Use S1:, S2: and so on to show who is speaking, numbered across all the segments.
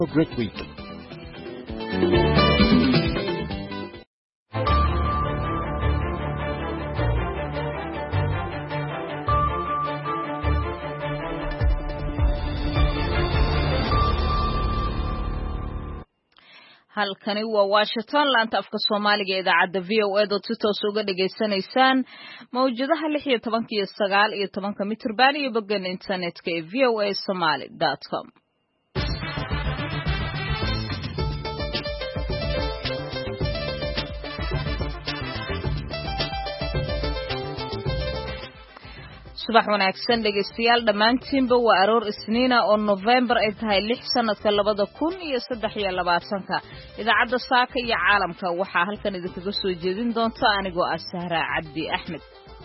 S1: a great week.
S2: halkani waa Washington laanta afka Soomaaliga idaacada VOA oo si toos uga dhageysanaysaan mawjadaha 16 iyo 19 mitirban iyo boggan internetka ee voasomali.com. subax wanaagsan dhegeystayaal dhamaantiinba waa aroor isniina oo November ay tahay 6 sanadka 2023 idaacada saaka iyo caalamka waxaa halkan idinkaga soo jeedin doonta anigoo ah Sahra Cabdi Axmed.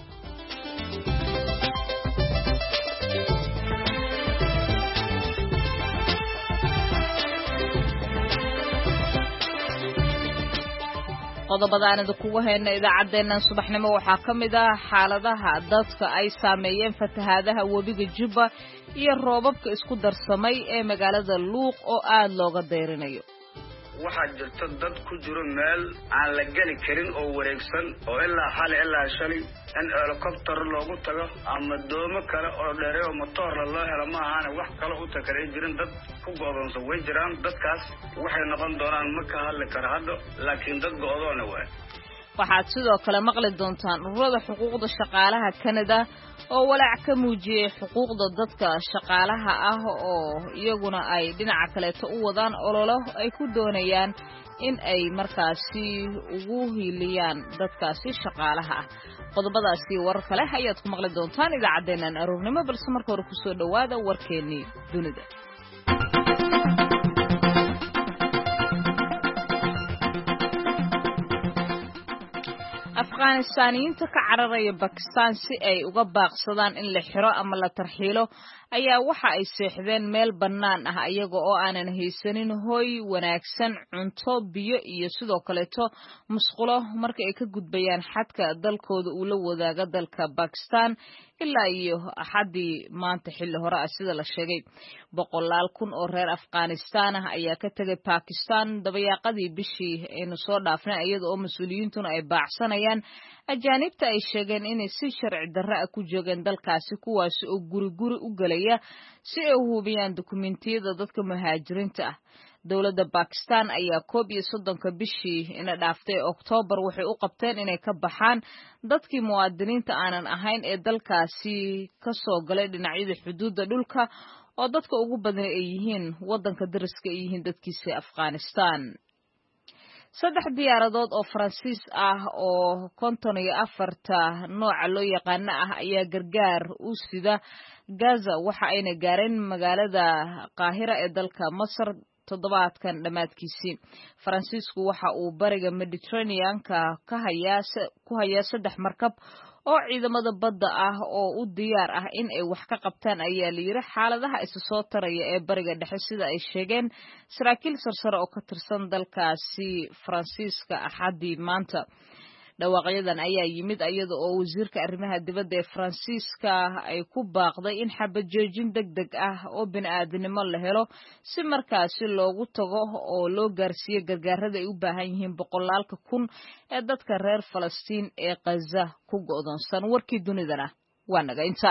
S2: qodobadaan idinku hayna idaacadeena subaxnimo waxaa kamid ah xaaladaha dadka ay saameeyeen fatahaadaha webiga Juba iyo roobabka isku darsamay ee magaalada Luuq oo aad looga deyrinayo.
S3: waxaa jirta dad ku jiro meel aan la gali karin oo wareegsan oo ilaa shalay in helicopter loogu tago ama doomo kale oo dheer oo motor loo helo ma ahan wax kale u takaray jirin dad ku go'doonsan way jiraan dadkaas waxay noqon doonaan ma ka hadli karo hadda laakiin dad go'doona way.
S2: waxaad sidoo kale maqli doontaan ururada xuquuqda shaqaalaha Canada oo walaac ka muujiyay xuquuqda dadka shaqaalaha ah oo iyaguna ay dhinaca kale u wadaan ololo ay ku doonayaan in ay markaasi ugu hiiliyaan dadkaasi shaqaalaha ah. qodobadaasi war kale ayaad ku maqli doontaan idaacadeena aroornimo balse marka hore ku soo dhawaada warkeennii dunida. afghaanistaaniyiinta ka cararaya Pakistan si ay uga baaqsadaan in la xiro ama la tarxiilo ayaa waxa ay seexdeen meel bannaan ah iyaga oo aanan haysanin hoy wanaagsan, cunto, biyo iyo sidoo kaleeto musqulo marka ay ka gudbayaan xadka dalkooda uu la wadaaga dalka Pakistan ilaa iyo axadii maanta xilli hore ah sida la sheegay. 100,000 oo reer Afghanistan ah ayaa ka tagay Pakistan dabayaaqadii bishii aynu soo dhaafnay iyada oo mas'uuliyiintuna ay baacsanayaan ajaanibta ay sheegeen inay si sharci darro ah ku joogeen dalkaasi kuwaas oo guri u galaya si ay u hubiyaan dukumentiyada dadka muhaajiriinta ah. dowladda Pakistan ayaa 31 bishii ina dhaaftay October waxay u qabteen inay ka baxaan dadkii muwaadiniinta aanan ahayn ee dalkaasi ka soo galay dhinacyada xuduudda dhulka oo dadka ugu badan ay yihiin wadanka dariska ay yihiin dadkiisa Afghanistan. 3 diyaaradood oo Faransiis ah oo 54 nooca loo yaqaan ah ayaa gargaar u sida Gaza waxa ayna gaareen magaalada Qaahira ee dalka Masar toddobaadkan dhamaadkiisii. Faransiisku waxa uu bariga Mediterranean-ka ku hayaa 3 markab oo ciidamada badda ah oo u diyaar ah in ay wax ka qabtaan ayaa la yiri xaaladaha isa soo taraya ee bariga dhexe sida ay sheegeen saraakiil sarsare oo ka tirsan dalkaasi Faransiiska axadii maanta. dhawaaqyadan ayaa yimid iyada oo wasiirka arrimaha dibadda ee Faransiiska ay ku baaqday in xabad joojin degdeg ah oo bini'aadanimo la helo si markaasi loogu tago oo loo gaarsiiyo gargaarada ay u baahan yihiin 100,000 ee dadka reer Falastiin ee Gaza ku go'doonsan. warkii dunidana waa naga inta.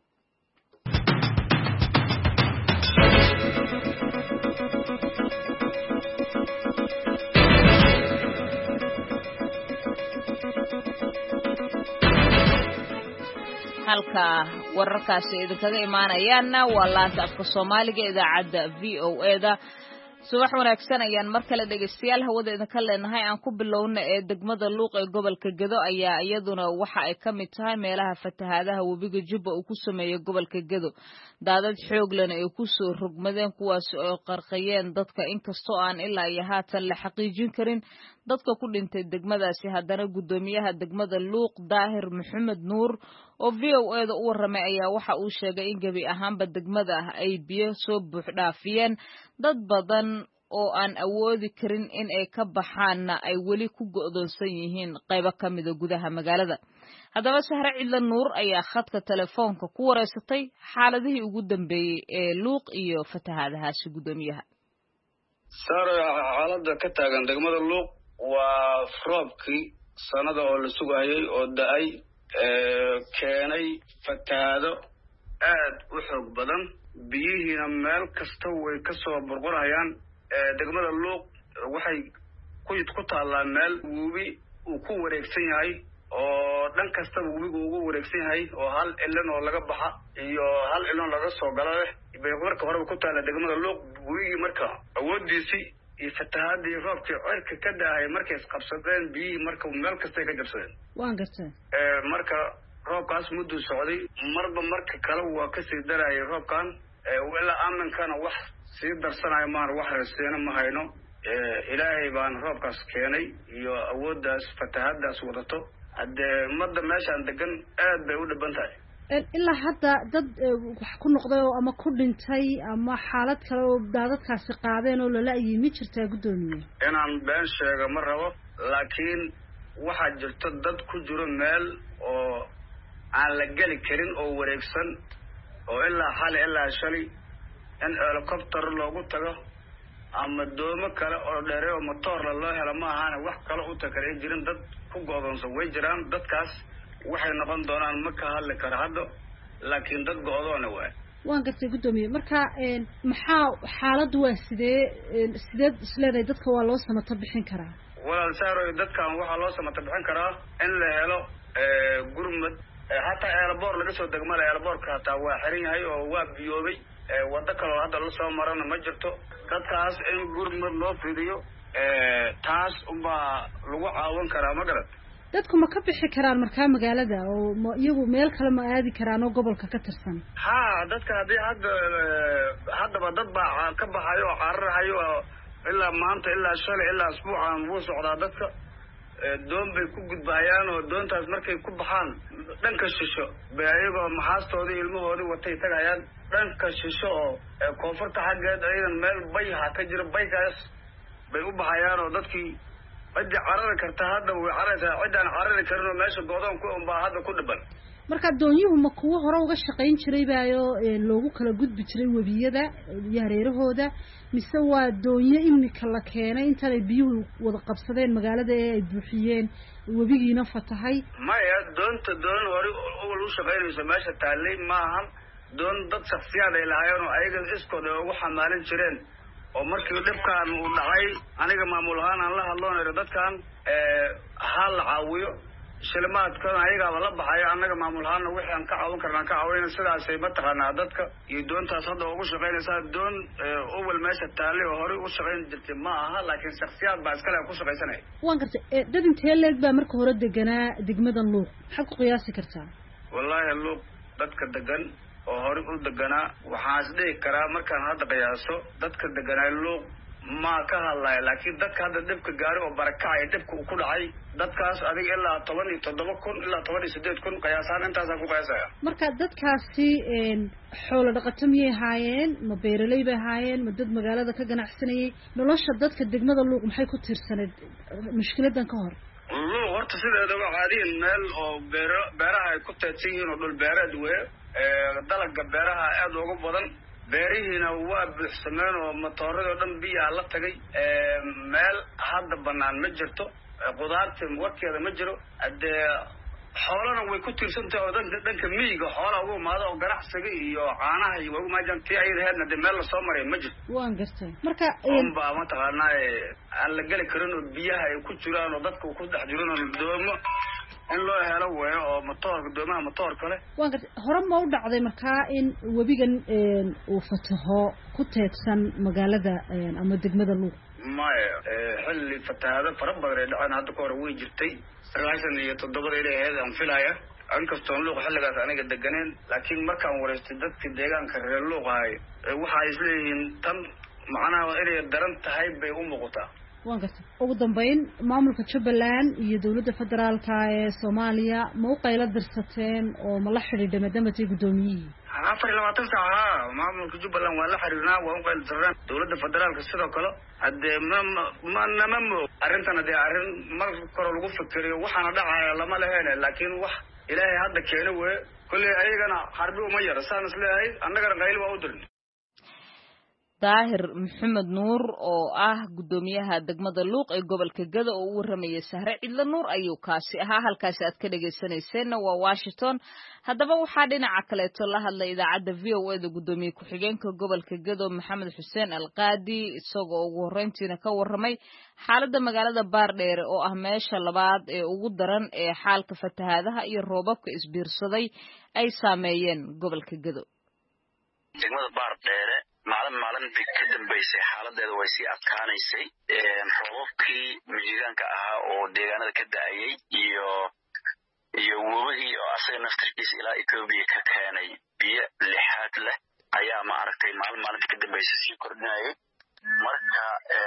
S2: halka wararkaasi idinkaga imaanayaana waa laanta afka Soomaaliga idaacada VOA-da. subax wanaagsan ayaan mar kale dhegeystayaal hawada idinka leenahay aan ku bilowna ee degmada Luuq ee gobolka Gedo ayaa iyaduna waxa ay ka mid tahay meelaha fatahaadaha webiga Juba uu ku sameeyay gobolka Gedo. daadad xoog leh ay ku soo rogmadeen kuwaas oo qarqayeen dadka inkastoo aan ilaa iyo haatan la xaqiijin karin dadka ku dhintay degmadaasi. haddana gudoomiyaha degmada Luuq Daahir Maxamed Nuur oo VOA-da u waramay ayaa waxa uu sheegay in gabi ahaanba degmada ay biyo soo buux dhaafiyeen dad badan oo aan awoodi karin in ay ka baxaanna ay weli ku go'doonsan yihiin qaybo ka mid ah gudaha magaalada. haddaba Sahra Cidla Nuur ayaa khadka telefoonka ku wareysatay xaaladihii ugu dambeeyay ee Luuq iyo fatahaadahaasi gudoomiyaha.
S3: saaro xaaladda ka taagan degmada Luuq waa roobkii sanada oo la sugayay oo da'ay keenay fatahaado aad u xoog badan biyihiina meel kasta way ka soo burburayaan degmada Luuq waxay ku taallaa meel webi uu ku wareegsan yahay oo dhan kasta webigu ugu wareegsan yahay oo hal ilan oo laga baxa iyo hal ilan laga soo galo bay marka hore ku taala degmada Luuq webigi marka awoodiisii iyo fatahaadii roobkii cirka ka daahay markay isqabsadeen biyihii marka meel kasta ka jabsadeen
S1: waan gartay
S3: marka roobkaas muddo socday marba marka kale waa ka sii darayay roobkan wala aamankana wax sii darsanayo maan wax reesena ma hayno ilaahay baan roobkaas keenay iyo awooddaas fatahaadaas wadato hadee madda meeshaan degan aad bay u dhiban tahay
S1: ilaa hadda dad wax ku noqday oo ama ku dhintay ama xaalad kale oo daadadkaasi qaadeen oo lala yimi jirtaa gudoomiye
S3: inaan been sheego ma rabo laakiin waxaa jirta dad ku jiro meel oo aan la geli karin oo wareegsan oo ilaa xali ilaa shalay in helicopter loogu tago ama doomo kale oo dheere oo motor loo helo ma ahaan wax kale u takareen jirin dad ku go'doonsan way jiraan dadkaas waxay noqon doonaan ma ka hadli karo hadda laakiin dad go'doona
S1: waan gartay gudoomiye marka maxaa xaaladdu waa sidee isleedahay dadka waa loo samato bixin karaa
S3: walaal saaro dadkan waxaa loo samato bixin karaa in la helo gurmad hataa airport laga soo degmada airportka hataa waa xiran yahay oo waa biyoobay wada kale oo hadda la soo marana ma jirto dadkaas in gurmad loo fidiyo taas unbaa lagu caawin karaa ma garad
S1: dadku ma ka bixi karaan markaa magaalada oo iyagu meel kale ma aadi karaan oo gobolka ka tirsan
S3: dadka haddii haddaba dad baa ka baxayo oo cararahayo ilaa maanta ilaa shalay ilaa asbuucan wuu socdaa dadka doon bay ku gudbahayaan oo doontaas markay ku baxaan dhanka shisho bay ayagoo maxaastoodii ilmahoodii watay tagayaan dhanka shisho oo koonfurta xaggeed ayadan meel bayha ka jira baykaas bay u baxayaan oo dadkii cidii carari karta hadda way cararaysaa ciddaan carari karin oo meesha go'doon ku unbaa hadda ku dhiban
S1: marka doonyuhu ma kuwo hore uga shaqayn jiray baayo loogu kala gudbi jiray webiyada iyo hareerahooda mise waa doonyo imika la keenay intaanay biyuhu wada qabsadeen magaalada ee ay buuxiyeen webigiina fatahay
S3: maya doon hore u shaqaynayso meesha taallay maahan doon dad shaksiyaad ay lahaayeen oo ayaga iskood ay ugu xamaalin jireen oo markii dhibkaan uu dhacay aniga maamul ahaan aan la hadloonayo dadkan ha la caawiyo shilimaadkan ayagaaba la baxayo annaga maamul ahaana wixii aan ka caawin karnaan ka caawinayna sidaasay mataqaanaa dadka iyo doontaas hadda ugu shaqaynaysaa doon awal meesha taallay oo horey u shaqayn jirtay ma aha laakiin shaksiyaad baa iskale ku shaqaysanaya
S1: waan gartay dad intee leeg baa marka hore deganaa degmada Luuq maxaad ku qiyaasi kartaa
S3: wallaahi Luuq dadka degan oo horey u deganaa waxaan isdhihi karaa markaan hadda qiyaaso dadka deganaa Luuq ma ka hadlaya laakiin dadka hadda dhibka gaari oo barakacay dhibka ku dhacay dadkaas adiga ilaa 17,000 ilaa 18,000 qiyaasaan intaas ku qiyaasaya
S1: marka dadkaasi xoolo dhaqato miyay haayeen ma beeraley bay haayeen ma dad magaalada ka ganacsanayay nolosha dadka degmada Luuq maxay ku tiirsaneed mushkiladan ka hor
S3: Luuq horta sideedaba caadiyan meel oo beeraha ay ku teedsan yihiin oo dhul beereed weeye dalagga beeraha aad ugu badan beerihiina waa buuxsameen oo matooradoo dhan biyaa la tagay meel hadda banaan ma jirto qudaarta warkeeda ma jiro hadee xoolana way ku tiirsantahay oo dhanka miyiga xoolaha ugu imaado oo ganacsiga iyo caanaha iyo ugu maajaan tii ayadaheedna dee meel lasoo maray ma jirto
S1: waan gartay marka
S3: unbaa mataqaanaa aan la geli karin oo biyaha ay ku jiraan oo dadka ku dhex jiran oo doomo in loo helo weeyo oo motoorka doomaha motoorka leh
S1: waan gartay hore ma u dhacday markaa in webigan uu fataho ku teedsan magaalada ama degmada Luuq
S3: maya xilli fatahaado fara badan ay dhaceen hadda ka hor way jirtay 97 ilaa ahayd aan filaya inkastoo Luuq xilligaas aniga deganeen laakiin markaan wareystay dadka deegaanka reer Luuq ahay waxay isleeyihiin tan macnaha inay daran tahay bay u muuqataa
S1: waan gartay ugu dambeyn maamulka Jubbaland iyo dawladda federaalka ee Soomaaliya ma u qaylo dirsateen oo ma la xiriirday madamada gudoomiyihii
S3: 24 saac maamulka Jubbaland waa la xiriirnaa waa u qaylo dirnaa dawladda federaalka sidoo kale hadee ma arrintan hadee arrin mar kore lagu fikiriyo waxaana dhacaya lama laheene laakiin wax ilaahay hadda keenay weeye kulli ayagana harbi uma yar saan isleeyahay annagana qaylo waa u dirnay
S2: daahir maxamed nuur oo ah gudoomiyaha degmada luuq ee gobolka Gado oo u waramayay Sahre Cidla Nuur ayuu kaasi ahaa. halkaasi aad ka dhageysaneyseen waa Washington. haddaba waxaa dhinaca kaleeto la hadlay idaacadda VOA da gudoomiye ku-xigeenka gobolka Gado Maxamed Xuseen Alqaadi isagoo ugu horeyntiina ka waramay xaaladda magaalada Baardheere oo ah meesha labaad ee ugu daran ee xaalka fatahaadaha iyo roobabka isbiirsaday ay saameeyeen gobolka Gado.
S4: degmada Baardheere maalin ka dambeysay xaaladeedu way sii adkaanaysay roobabkii mijigaanka ahaa oo deegaanada ka da'ayay iyo wabigii oo asaga naftirkiisa ilaa Ethiopia ka keenay biyo lixaad leh ayaa maaragtay maalinta ka dambeysay sii kordhinayay. marka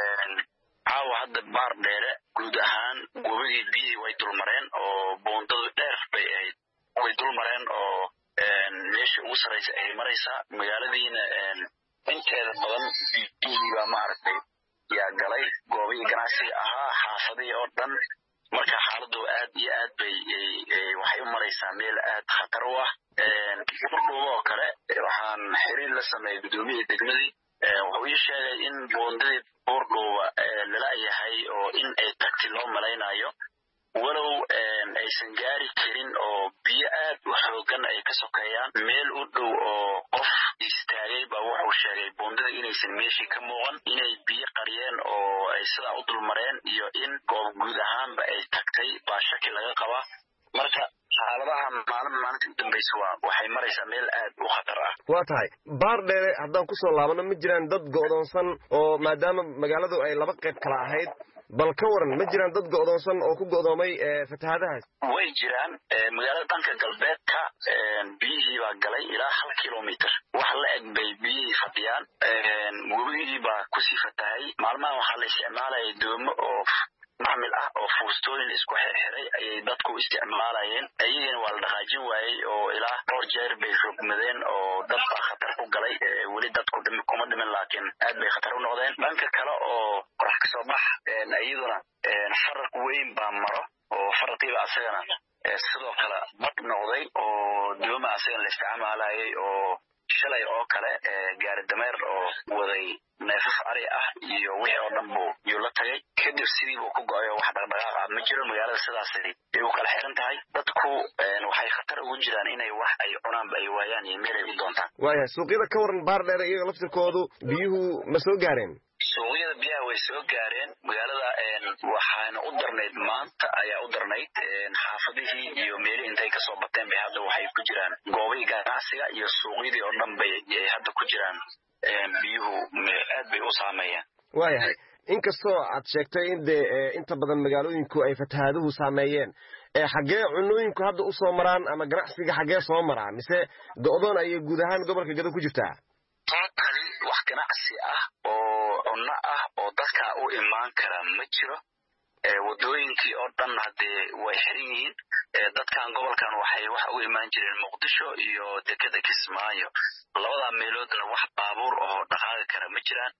S4: caawa hadda Baardheere guud ahaan wabigii biyihii way dulmareen oo boondadu dheer bay ahayd way dulmareen oo meesha ugu sareysa ay maraysaa magaaladiina inteeda badan biyihii baa maaragtay yaa galay goobihii ganacsiga ahaa xaafadihii oo dhan. marka xaaladu aad iyo aad bay waxay u maraysaa meel aad khatar u ah. Buurdhuubo oo kale waxaan xiriir la sameeyay gudoomiyihii degmadii wuxuu ii sheegay in boondadii Buurdhuuba lala yahay oo in ay tagti loo malaynayo walow aysan gaari karin oo biyo aad u xoogan ay ka sokeeyaan meel u dhow oo qof istaagay baa wuxuu sheegay boondada inaysan meeshii ka muuqan inay biyo qariyeen oo ay sidaa u dulmareen iyo in goob guud ahaanba ay tagtay baa shaki laga qabaa. marka xaaladaha maalinta u dambaysa waxay maraysaa meel aad u khatar ah.
S5: waa tahay Baardheere haddaan ku soo laabano ma jiraan dad go'doonsan oo maadaama magaaladu ay laba qayb kala ahayd bal ka waran ma jiraan dad go'doonsan oo ku go'doomay fatahaadahaas?
S4: way jiraan magaalada dhanka galbeedka biyihii baa galay ilaa 1 kilomitir wax la eg bay biyihii fadhiyaan wabigii baa kusii fatahay. maalmahan waxaa la isticmaalayay doomo oo macmil ah oo fuustooyin isku xirxiray ayay dadku isticmaalayeen ayagana waa la dhaqaajin waayey oo ilaa dhowr jeer bay rogmadeen oo dad baa khatar ku galay. weli dadku kuma dhiman laakiin aad bay khatar u noqdeen. dhanka kale oo qorax ka soo bax iyaduna faraq weyn baa maro oo faraqiiba asagana sidoo kale bad noqday oo dooma asagana la isticmaalayay oo shalay oo kale gaari dameer oo waday neefaf ari ah iyo wixii oo dhan buu la tagay kadib sidii buu ku go'ay wax dhaqdhaqaaq ah ma jiro. magaalada sidaas ay u kala xiran tahay dadku waxay khatar ugu jiraan inay wax ay cunaanba ay waayaan iyo meel ay u doontaan.
S5: waayahay suuqyada ka waran Baardheere iyaga laftirkoodu biyuhu ma soo gaareen?
S4: suuqyada biyaha way soo gaareen magaalada waxaana u darnayd maanta ayaa u darnayd xaafadihii iyo meelihii intay ka soo bateen bay hadda waxay ku jiraan goobihii ganacsiga iyo suuqyadii oo dhan bay hadda ku jiraan biyuhu aad bay u saameeyeen.
S5: waayahay inkastoo aad sheegtay in inta badan magaalooyinku ay fatahaaduhu saameeyeen xaggee cunooyinku hadda u soo maraan ama ganacsiga xaggee soo maraa mise go'doon ayay guud ahaan gobolka Gado ku jirtaa?
S4: totally wax ganacsi ah oo cunno ah oo dadka u imaan kara ma jiro. wadooyinkii oo dhan hadee way xiran yihiin. dadkan gobolkan waxay wax u imaan jireen Muqdisho iyo dekada Kismaayo labada meeloodna wax baabuur oo dhaqaaqi kara ma jiraan.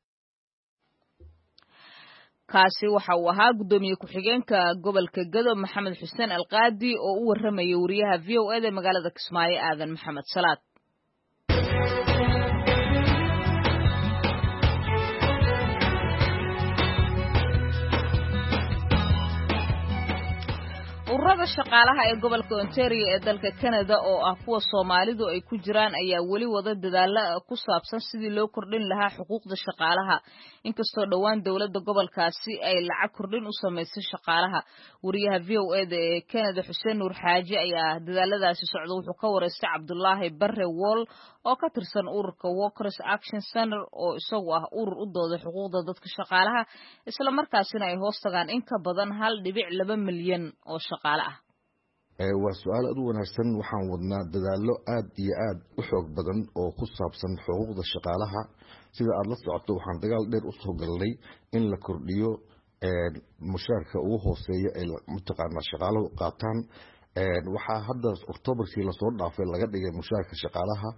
S2: kaasi waxa uu ahaa gudoomiye ku-xigeenka gobolka Gado Maxamed Xuseen Alqaadi oo u waramayay wariyaha VOA da magaalada Kismaayo Aadan Maxamed Salaad. ururada shaqaalaha ee gobolka Ontario ee dalka Canada oo ah kuwa Soomaalidu ay ku jiraan ayaa weli wada dadaalo ku saabsan sidii loo kordhin lahaa xuquuqda shaqaalaha inkastoo dhawaan dawladda gobolkaasi ay lacag kordhin u sameysay shaqaalaha. wariyaha VOA da ee Canada Xuseen Nuur Xaaji ayaa dadaaladaasi socda wuxuu ka wareystay Cabdullaahi Barre Wall oo ka tirsan ururka Workers Action Center oo isagu ah urur u dooda xuquuqda dadka shaqaalaha isla markaasina ay hoos tagaan in ka badan 1.2 milyan oo shaqaale ah.
S6: waa su'aal aad u wanaagsan. waxaan wadnaa dadaallo aad iyo aad u xoog badan oo ku saabsan xuquuqda shaqaalaha. sida aad la socoto waxaan dagaal dheer u soo galnay in la kordhiyo mushaarka ugu hooseeya ee mataqaanaa shaqaaluhu qaataan. waxaa hadda Oktoobarkii lasoo dhaafay laga dhigay mushaarka shaqaalaha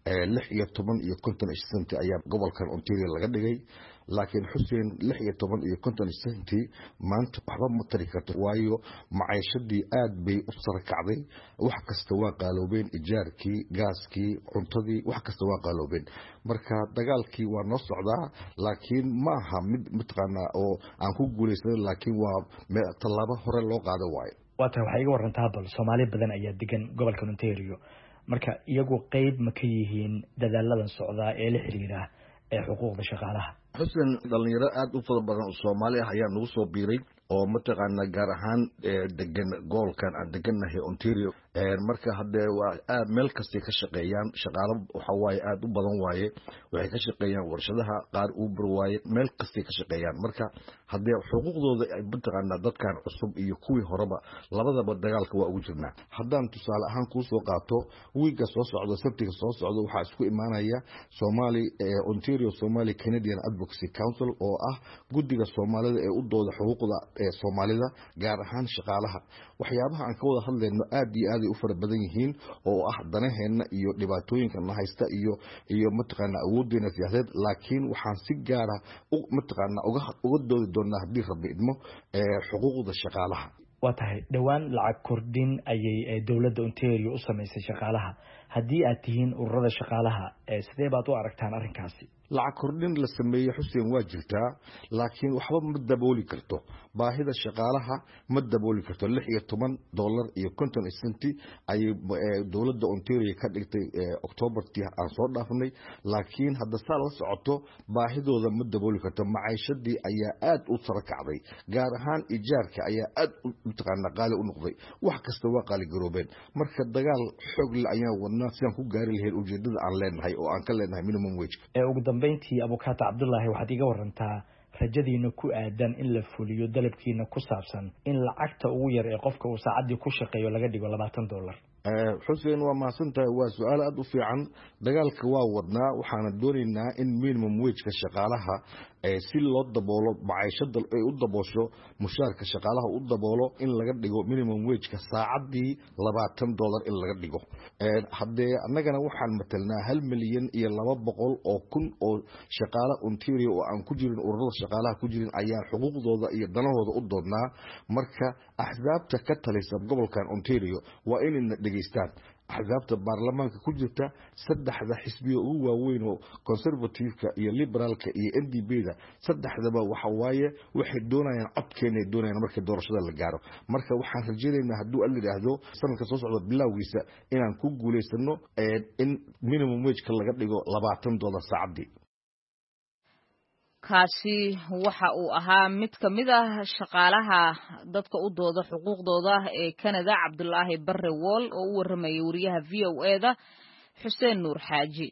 S6: 16 iyo 50 senti ayaa gobolkan Ontario laga dhigay laakiin Xuseen 16 iyo 50 senti maanta waxba ma tari karto waayo maciishadii aad bay u sarakacday wax kasta waa qaaloobeen ijaarkii gaaskii cuntadii wax kasta waa qaaloobeen marka dagaalkii waa noo socdaa laakiin ma aha mid mataqaana oo aan ku guuleysan laakiin waa tallaabo hore loo qaado waayo
S7: waata waxay iga warantaa bal Soomaali badan ayaa degan gobolka Ontario marka iyagu qayb ma ka yihiin dadaaladan socda ee la xiriira ee xuquuqda shaqaalaha
S6: Xuseen dhalinyaro aad u fara badan oo Soomaali ah ayaa nagu soo biiray oo mataqaana gaar ahaan degan gobolkan aan deganahay Ontario marka hadda waa meel kasta ka shaqeeyaan shaqaale waxa waaye aad u badan waaye waxay ka shaqeeyaan warshadaha qaar Uber waaye meel kasta ka shaqeeyaan marka hadda xuquuqdooda ay mataqaana dadkan cusub iyo kuwii horeba labadaba dagaalka waa ugu jirnaa haddaan tusaale ahaan ku soo qaato wiiga soo socda sabtiga soo socda waxa isku imaanaya Ontario Somali Canadian Advocacy Council oo ah guddiga Soomaalida ee u dooda xuquuqda Soomaalida gaar ahaan shaqaalaha waxyaabaha aan ka wada hadlayno aad iyo aad u fara badan yihiin oo ah danaheena iyo dhibaatooyinka na haysta iyo mataqaana awoodeena siyaasadeed laakiin waxaan si gaar ah mataqaana uga doodi doonaa haddii rabbi idmo xuquuqda shaqaalaha
S7: waa tahay dhawaan lacag kordhin ayay dawladda Ontario u sameysay shaqaalaha haddii aad tihiin ururada shaqaalaha sidee baad u aragtaan arrinkaasi
S6: lacag kordhin la sameeyay Xuseen waa jirtaa laakiin waxba ma dabooli karto baahida shaqaalaha ma dabooli karto $16 iyo 50 senti ay dawladda Ontario ka dhigtay October-tii aan soo dhaafnay laakiin hadda saa la socoto baahidooda ma dabooli karto maciishadii ayaa aad u sarakacday gaar ahaan ijaarka ayaa aad mataqaana qaali u noqday wax kasta waa qaali garoobeen marka dagaal xoog la ayaa wadnaa si aan ku gaari lahayn ujeedada aan leenahay oo aan ka leenahay minimum wage
S7: ugu dambeyntii Abukaata Cabdullaahi waxaad iga warantaa rajadiina ku aadan in la fuliyo dalabkiina ku saabsan in lacagta ugu yar ee qofka uu saacadii ku shaqeeyo laga dhigo $20
S6: Xuseen waa mahadsantahay waa su'aal aad u fiican dagaalka waa wadnaa waxaana doonaynaa in minimum wage-ka shaqaalaha si loo daboolo maciishada ay u daboosho mushaarka shaqaalaha u daboolo in laga dhigo minimum wage-ka saacadii $20 in laga dhigo haddee annagana waxaan matalnaa 1,200,000 oo shaqaale Ontario oo aan ku jirin ururada shaqaalaha ku jirin ayaa xuquuqdooda iyo danahooda u doodnaa marka axsaabta ka talisa gobolkan Ontario waa inayna dhageystaan axsaabta baarlamaanka ku jirta saddexda xisbiyo ugu waaweyn oo conservative-ka iyo liberaalka iyo NDP-da saddexdaba waxa waaye waxay doonayaan codkeena ay doonayaan markii doorashada la gaaro marka waxaan rajaynaynaa hadduu alla yiraahdo sanadka soo socda bilowgiisa inaan ku guuleysano in minimum wage-ka laga dhigo $20 saacadii
S2: kaasi waxa uu ahaa mid ka mid ah shaqaalaha dadka u dooda xuquuqdooda ee Canada Cabdullaahi Barre Wall oo u waramayay wariyaha VOA-da Xuseen Nuur Xaaji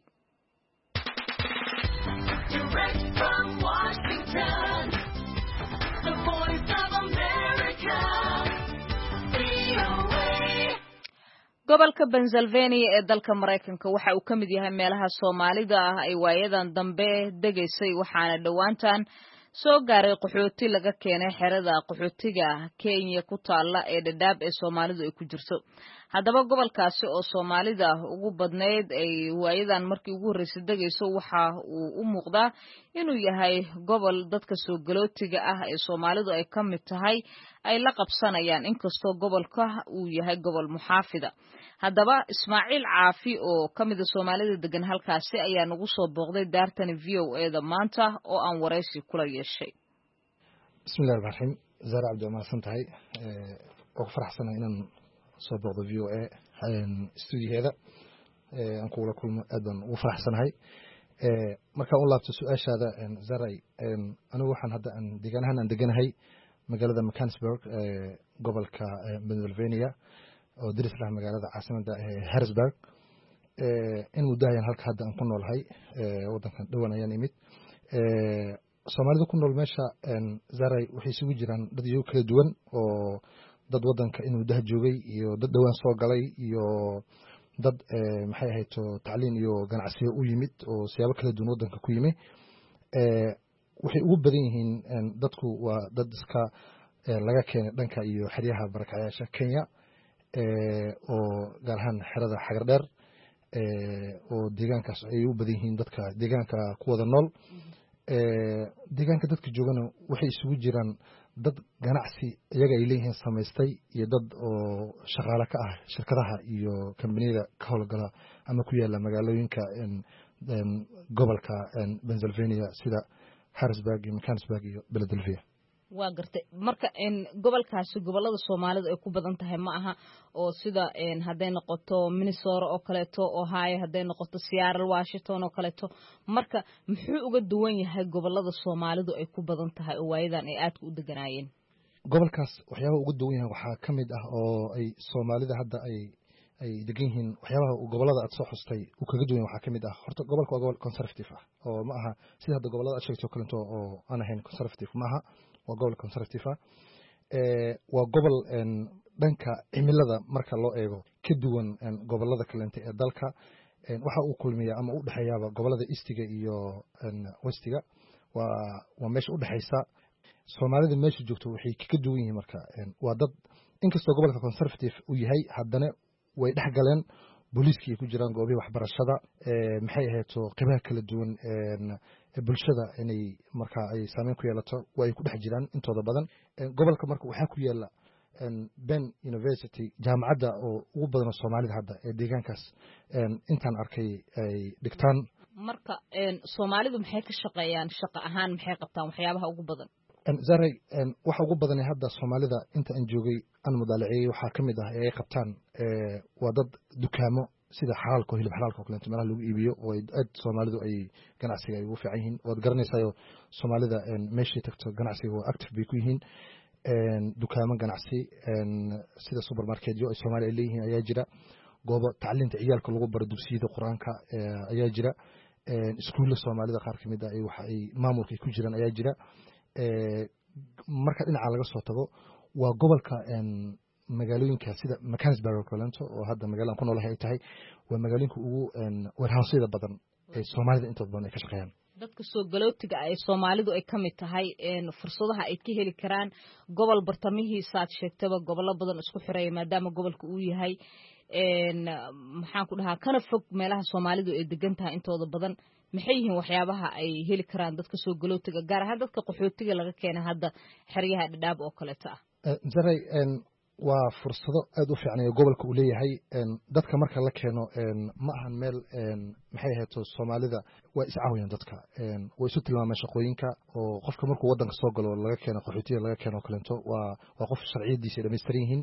S2: gobolka Pennsylvania ee dalka Mareykanka waxa uu kamid yahay meelaha Soomaalida ah ay waayadan dambe degaysay waxaana dhawaantan soo gaaray qaxooti laga keenay xerada qaxootiga Kenya ku taala ee Dadaab ee Soomaalidu ay ku jirto haddaba gobolkaasi oo Soomaalida ugu badneyd ay waayadan markii ugu horeysay degayso waxa uu u muuqdaa inuu yahay gobol dadka soo galootiga ah ee Soomaalidu ay ka mid tahay ay la qabsanayaan inkastoo gobolka uu yahay gobol muxaafida haddaba Ismaaciil Caafi oo kamid ah Soomaalida degan halkaasi ayaa nagu soo booqday daartan VOA-da maanta oo aan wareysi kula yeeshay
S8: bismillaahir rahmaanir rahiim Zara Abdi Maasan tahay oo faraxsanahay inaan soo booqdo VOA studio-heeda aan kula kulmo aad baan ugu faraxsanahay marka uu laabto su'aashaada Zara anigu waxaan hadda aan deganahay magaalada Mechanicsburg gobolka Pennsylvania oo diris ah magaalada caasimadda Harrisburg in muddo ayaan halka hadda aan ku noolahay wadankan dhawaan ayaan imid Soomaalida ku nool meesha Zara waxay isugu jiraan dad iyo kala duwan oo dad wadanka in muddo joogay iyo dad dhawaan soo galay iyo dad maxay ahayd tacliin iyo ganacsiyo u yimid oo siyaabo kala duwan wadanka ku yimid waxay ugu badan yihiin dadku waa dad iska laga keenay dhanka iyo xeryaha barakacayaasha Kenya oo gaar ahaan xerada Xagardheer oo deegaankaas ay u badan yihiin dadka deegaanka ku wada nool deegaanka dadka joogana waxay isugu jiraan dad ganacsi iyaga ay leeyihiin samaystay iyo dad oo shaqaale ka ah shirkadaha iyo kambaniyada ka howlgala ama ku yaala magaalooyinka gobolka Pennsylvania sida Harrisburg iyo Mechanicsburg iyo Philadelphia
S2: waa gartay marka gobolkaasi gobolada Soomaalida ay ku badan tahay ma aha oo sida haday noqoto Minnesota oo kaleeto Ohio haday noqoto Seattle Washington oo kaleeto marka muxuu uga duwan yahay gobolada Soomaalidu ay ku badan tahay oo waayadan ay aad u deganaayeen
S8: gobolkaas waxyaabo uga duwan yahay waxa kamid ah oo ay Soomaalida hadda ay degan yihiin waxyaabaha gobolada aad soo xustay uu kaga duwan waxa kamid ah horta gobolka waa gobol conservative ah oo ma aha sida hadda gobolada aad sheegtay kaleeto oo aan ahayn conservative ma aha waa gobol conservative ah waa gobol dhanka cimilada marka loo eego ka duwan gobolada kaleente ee dalka waxa uu kulmiyaa ama u dhaxeeyaaba gobolada eastiga iyo westiga waa meesha u dhaxaysa Soomaalida meesha joogto waxay ka duwan yihiin marka waa dad inkastoo gobolka conservative uu yahay haddana way dhaxgaleen booliiska ay ku jiraan goobaha waxbarashada maxay ahayto qaybaha kala duwan bulshada inay marka ay saameyn ku yeelato way ku dhex jiraan intooda badan gobolka marka waxa ku yaala Ben University jaamacadda oo ugu badan Soomaalida hadda ee deegaankaas intaan arkay ay dhigtaan
S2: marka Soomaalidu maxay ka shaqeeyaan shaqo ahaan maxay qabtaan waxyaabaha ugu badan
S8: zaray waxa ugu badan hadda Soomaalida inta aan joogay aan mudaalaciyay waxa kamid ah ay qabtaan waa dad dukaamo sida xalaalka hilib xalaalka oo kale meelaha lagu iibiyo oo aad Soomaalidu ay ganacsiga ay ugu fiican yihiin oo garanaysayo Soomaalida meeshii tagto ganacsiga oo active bay ku yihiin dukaamo ganacsi sida supermarket ay Soomaaliya leeyihiin ayaa jira goobo tacliinta ciyaalka lagu baro dugsiyada Quraanka ayaa jira iskuullada Soomaalida qaar kamid ah waxa ay maamulka ku jiraan ayaa jira marka dhinaca laga soo tago waa gobolka magaalooyinka sida Mechanicsburg oo hadda magaalada ku noolahay ay tahay waa magaalooyinka ugu warehousada badan ee Soomaalida inta badan ay ka shaqeeyaan
S2: dadka soo galootiga ay Soomaalidu ay kamid tahay fursadaha ay ka heli karaan gobol bartamihiisa aad sheegtaba gobollo badan isku xireeya maadaama gobolka uu yahay maxaan ku dhahaa kana fog meelaha Soomaalidu ay degan tahay intooda badan maxay yihiin waxyaabaha ay heli karaan dadka soo galootiga gaar ahaan dadka qaxootiga laga keenay hadda xeryaha dhadhaab oo kaleeto ah
S8: zaray waa fursado aad u fiican ee gobolka uu leeyahay dadka marka la keeno ma ahan meel maxay ahayto Soomaalida waa iscaawiyaan dadka way isu tilmaamaan shaqooyinka oo qofka markuu wadanka soo galo laga keeno qaxootiga laga keeno kaleeto waa qof sharciyadiisa dhameystiran yihiin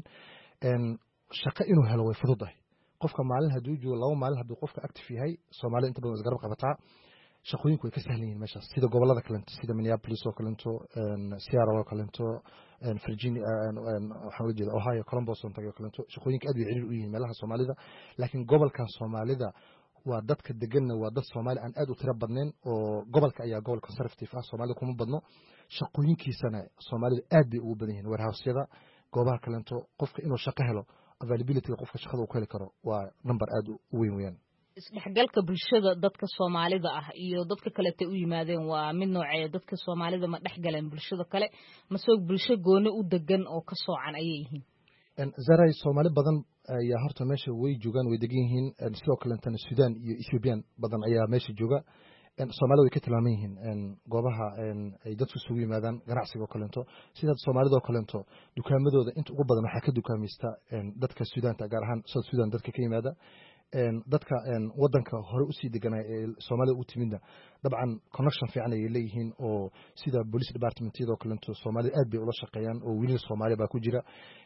S8: shaqo inuu helo way fududahay qofka maalin haduu joogo laba maalin haduu qofka active yahay Soomaaliya inta badan isgarab qabataa shaqooyinku way ka sahlan yihiin meesha sida gobolada kale sida Minneapolis oo kale Seattle oo kale Virginia waxa weeye Ohio Columbus oo kale shaqooyinka aad u ciriir u yihiin meelaha Soomaalida laakiin gobolkan Soomaalida waa dadka deganna waa dad Soomaali aan aad u tiro badnayn oo gobolka ayaa gobol conservative ah Soomaalida kuma badno shaqooyinkiisana Soomaalida aad bay ugu badan yihiin warehouseyada goobaha kale qofka inuu shaqo helo availability qofka shaqada uu ka heli karo waa number aad u weyn weeyaan
S2: isdhexgalka bulshada dadka Soomaalida ah iyo dadka kale ay u yimaadeen waa mid noocee dadka Soomaalida ma dhexgaleen bulshada kale ma soo bulsho gooni u degan oo ka soocan ayay yihiin
S8: zaray Soomaali badan ayaa horta meesha way joogan way degan yihiin sidoo kale tan Sudan iyo Ethiopian badan ayaa meesha jooga Soomaalida way ka tilmaaman yihiin goobaha ay dadku isugu yimaadaan ganacsiga kale sida Soomaalida kale dukaamadooda inta ugu badan waxa ka dukaamaysta dadka Suudaanta gaar ahaan South Sudan dadka ka yimaada dadka wadanka hore u sii deganay ee Soomaalida u timidna dabcan connection fiican ay leeyihiin oo sida police department-yada kale Soomaalida aad bay ula shaqeeyaan oo wiilal Soomaali baa ku jira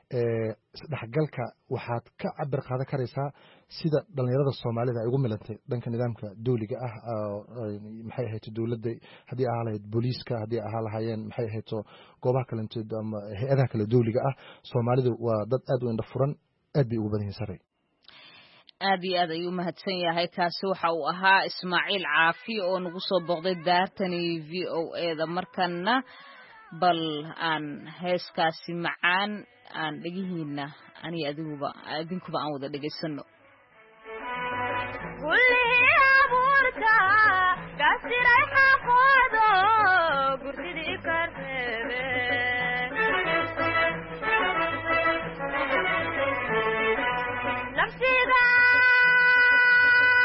S8: isdhexgalka waxaad ka cabir qaadan karaysaa sida dhalinyarada Soomaalida ay ugu milantay dhanka nidaamka dawliga ah maxay ahayd dawladda hadii ay lahayd booliiska hadii ay lahaayeen maxay ahayd goobaha kale ama hay'adaha kale dawliga ah Soomaalidu waa dad aad u indha furan aad bay ugu badan yihiin saray
S2: aad iyo aad ayuu mahadsan yahay kaasi waxa uu ahaa Ismaaciil Caafi oo nagu soo booqday daartani VOA-da markana bal aan heeskaasi macaan aan dhagihiina ani adiguba aan wada dhageysano kulli abuurka kasiray xaqoodo gurtidii kartebe nafsida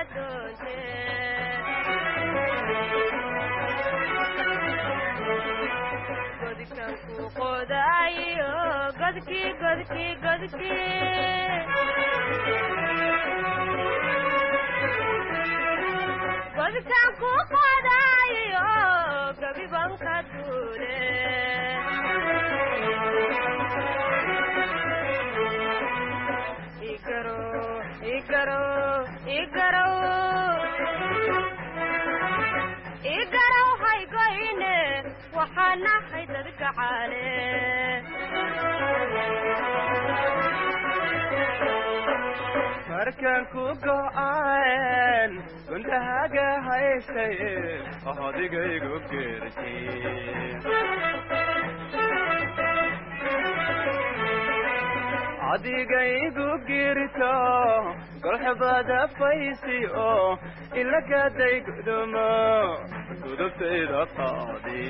S9: markaan ku go'aan guntahaaga haystay adigaygu geertay adigaygu geerto golxabada faysi oo ilagaday gudumo gudubtayda qaadi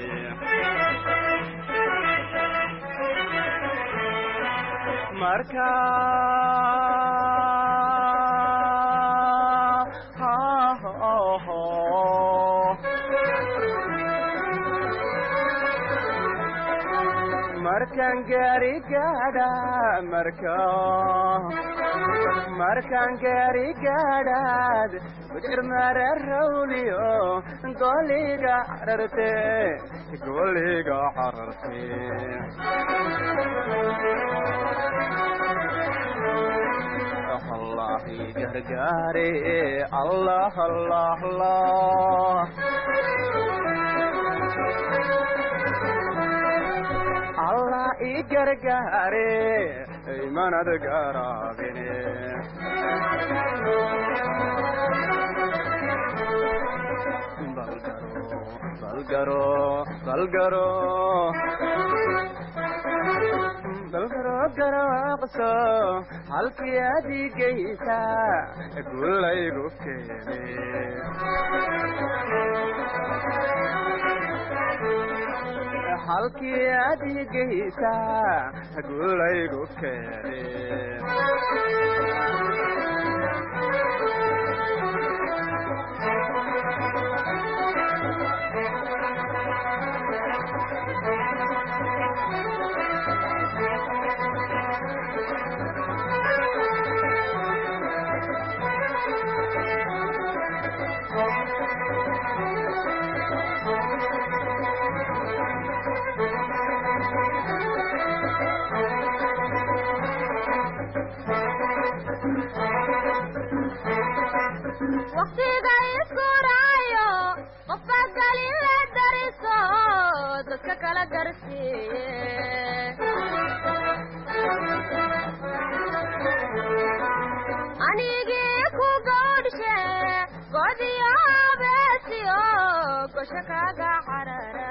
S9: marka markaan gaari gaadha markaan gaari gaadhaad gudcir mara rawliyo goliga cararte allah gargaare allah allah allah Allah I gargaare imanad garabine balgaro garaqso halkii adigaysa gulaygu keene halkii adigaysa gulaygu keene
S10: waqtiga iskuraayo qofka galila dariso dadka kala garsiiye anigii ku gawdhishe godiyo beesiyo gosha kaga carara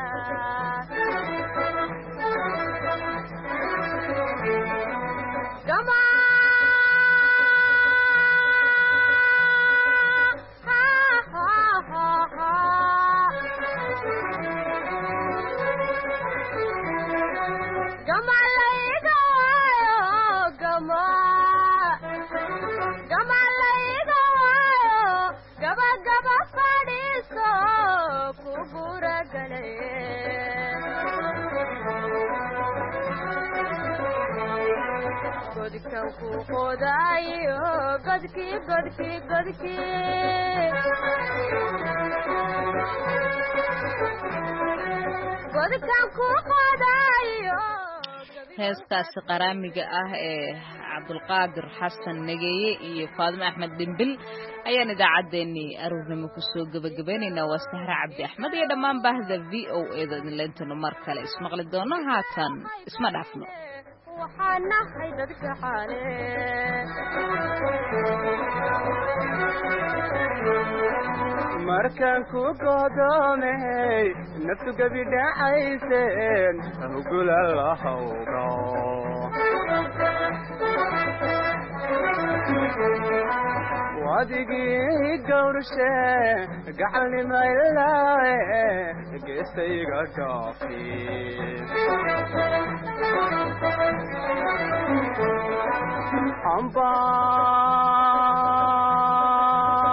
S10: godkan ku qodayo godki godkan ku qodayo
S2: heestaasi qaraamiga ah ee cabdulqaadir xasan nageeye iyo faadimo axmed dhimbil ayaan idaacaddeenii aruurnimo kusoo gebagabaynaynaa waa sahre cabdi axmed iyo dhammaan baahda v o eda idinlayntanu mar kale ismaqli doono haatan isma dhaafno
S10: waxaan nahay dadka xaale
S9: markaan ku godoomay naftu gabi dhacayseen hugula lahawga wadigii gawrshe gacalnima ilaae geestayga dhaafi amba